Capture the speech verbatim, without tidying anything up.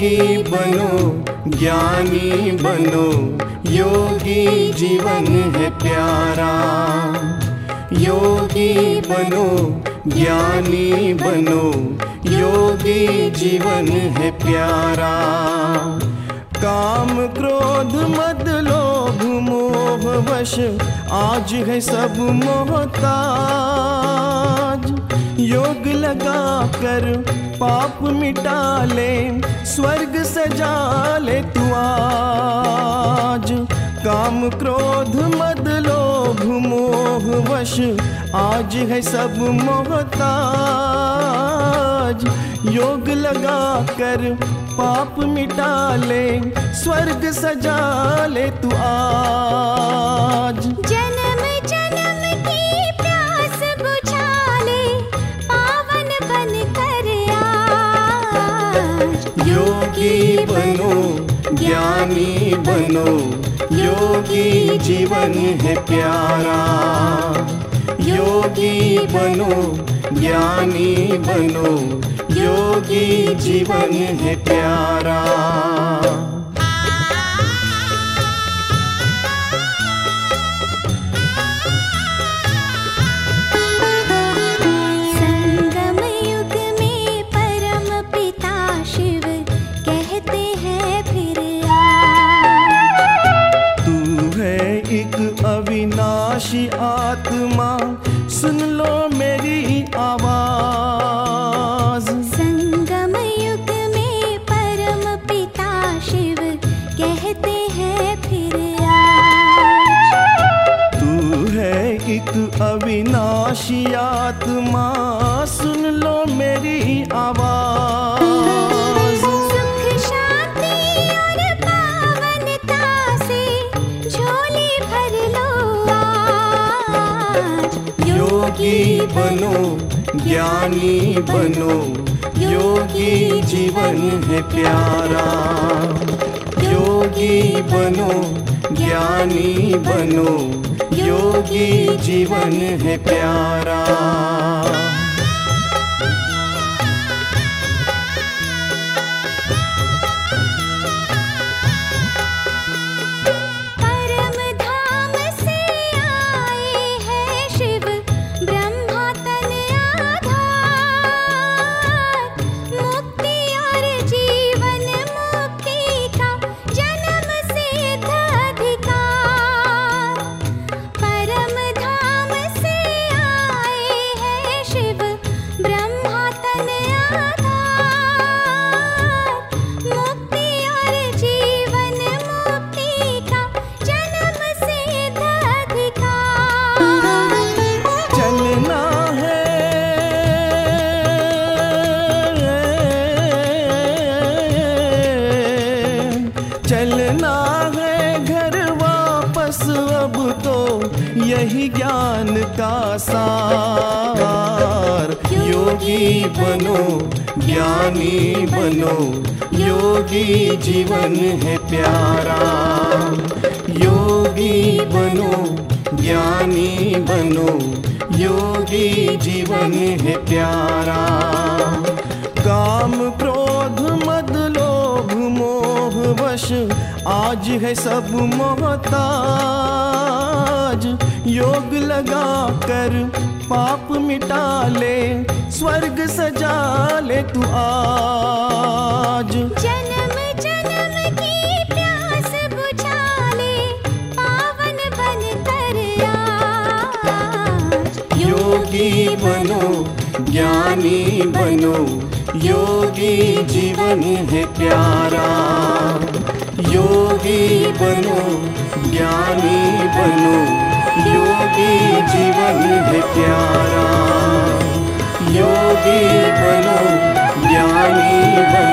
योगी बनो ज्ञानी बनो, योगी जीवन है प्यारा। योगी बनो ज्ञानी बनो, योगी जीवन है प्यारा। काम क्रोध मद लोभ मोह वश आज है सब मोहताज। योग लगा कर पाप मिटा ले, स्वर्ग सजा ले तू आज। काम क्रोध मद लोभ मोह वश आज है सब मोहताज। योग लगा कर पाप मिटा ले, स्वर्ग सजा ले तू आज। जन्म जन्म की प्यास बुझा ले, पावन बन कर आज। योगी बनो ज्ञानी बनो, योगी जीवन है प्यारा। योगी बनो ज्ञानी बनो, योगी जीवन है प्यारा। संगम युग में परम पिता शिव कहते हैं फिर आज। तू है एक अविनाशी आत्मा, सुन लो मेरी आवाज। संगम युग में परम पिता शिव कहते हैं फिर आज। तू है एक अविनाशी आत्मा, सुन लो मेरी आवाज। सुख शांति और पावनता से झोली भर लो आज। योगी बनो ज्ञानी बनो, योगी जीवन है प्यारा। योगी बनो ज्ञानी बनो, योगी जीवन है प्यारा। परम धाम से आए हैं शिव ब्रह्मा तन आधार। मुक्ति और जीवन मुक्ति का जन्म सिद्ध अधिकार। परम धाम से आए हैं शिव ब्रह्मा तन आधार। मुक्ति और जीवन मुक्ति का जन्म सिद्ध अधिकार। चलना है चलना है घर वापस अब तो, यही ज्ञान का सार। योगी बनो ज्ञानी बनो, योगी जीवन है प्यारा। योगी बनो ज्ञानी बनो, योगी जीवन है प्यारा। काम क्रोध मद लोभ मोह वश आज है सब मोहताज। योग लगा कर पाप मिटा ले, स्वर्ग सजा ले तू आज। जन्म जन्म की प्यास बुझा ले, पावन बन कर आज। योगी बनो ज्ञानी बनो, योगी जीवन है प्यारा। योगी बनो ज्ञानी बनो, योगी जीवन है प्यारा। योगी बनो ज्ञानी बनो,